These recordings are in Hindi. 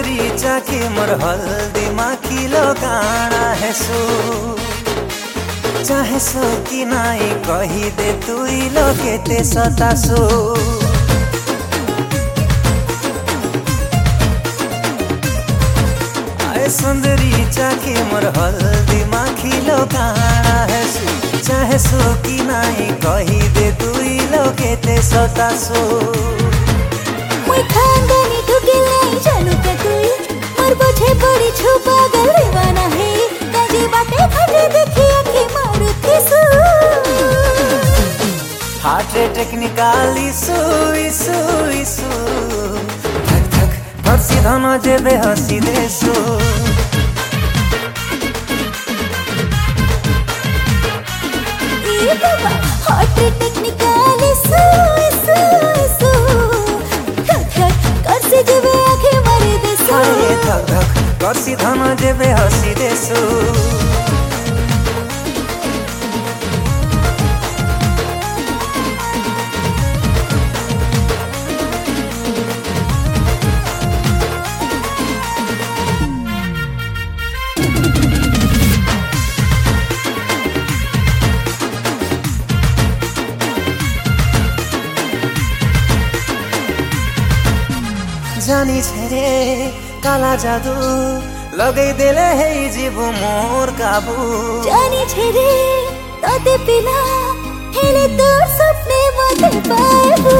सुंदरी चाके मोर हल्दी माखिलो काना है सो चाहे सो कि नाई कही दे तुई लोकेते सतासो आए सुंदरी चाके मोर हल्दी माखिलो काना है सो चाहे सो कि नाई कही दे तुई लोकेते सतासो मैं खानदानी ढुकिलाई जानु के तुई मोर बोझे पड़ी छु पागल दीवाना है काजे बाटे खटे देखी आंखें मारुती सु हार्ट टेक्निकल इशू धक धक बरसी धनो जेबे हसी देसु ए बाबा हार्ट टेक्निकल इशू जेबे आंखें मारी देसु धक धक बरसी धनो जेबे हसी देसु जानी छेरे काला जादू लगै देले है जीवु मोर काबू जानी छेरे तोते बिना हेले तोर सपने मते पाएबू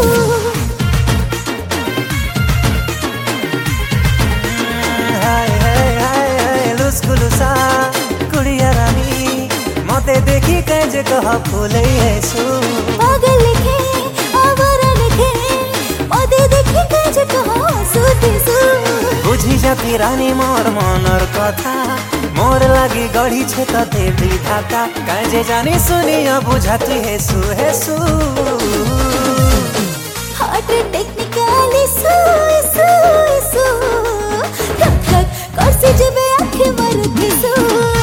हाय हाय हाय लुस्कुलुसा कुड़िया रानी मते देखी कैजे कह फूलै है सु पागल लिखे आवारा लिखे मते देखी कैजे कह बुझी जाती रानी मोर मनर कथा मोर लागी गढ़ी छे तते विधाता काजे जानी सुनिया बुझाती हेसु हार्ट टेक्निकल इशू धक धक करसी जेबे आंखें मारुती सु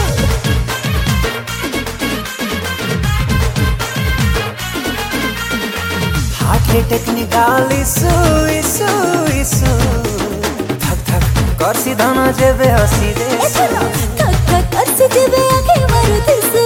हार्ट टेक्निकल इशू करसी धनो जेबे हसी देसु धक धक करसी जेबे आंखें मारुती सु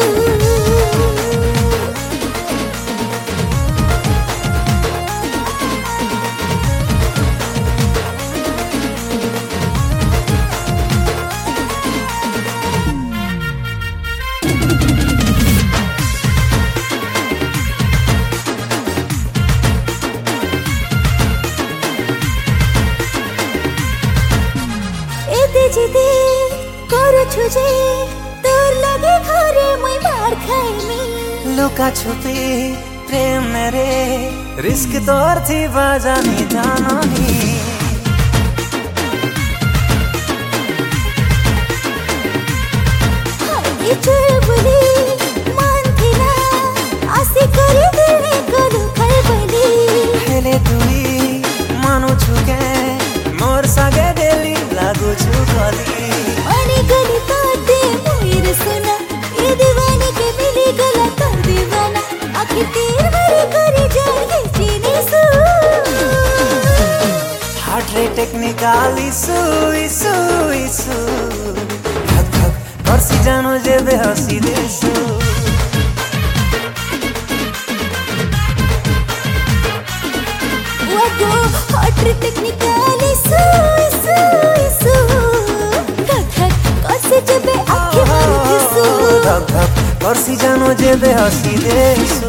जिदे करू छुजे तोर लगे घरे मैं मार खाइमी लुका छुपी प्रेम मेरे रिस्क तोर थी बाजानी जानी हाय चुलबुली मान थिना आसे करे दिले करू खलबली हेले तुई मानु छुके मोर सागे देली लागू छु गली अनि गली ताते मोर सुना ये दीवानी के मिली गला कर दीवाना आखिर तीर भरी करी जाए चीनी सु हार्ट टेक्निकल इशू धक धक करसी जानो जेबे हसी देसु वागो हार्ट टेक्निकल इशू धक धक करसी जेबे आंखें मारुती सु धक धक करसी जानो जेबे हसी देसु।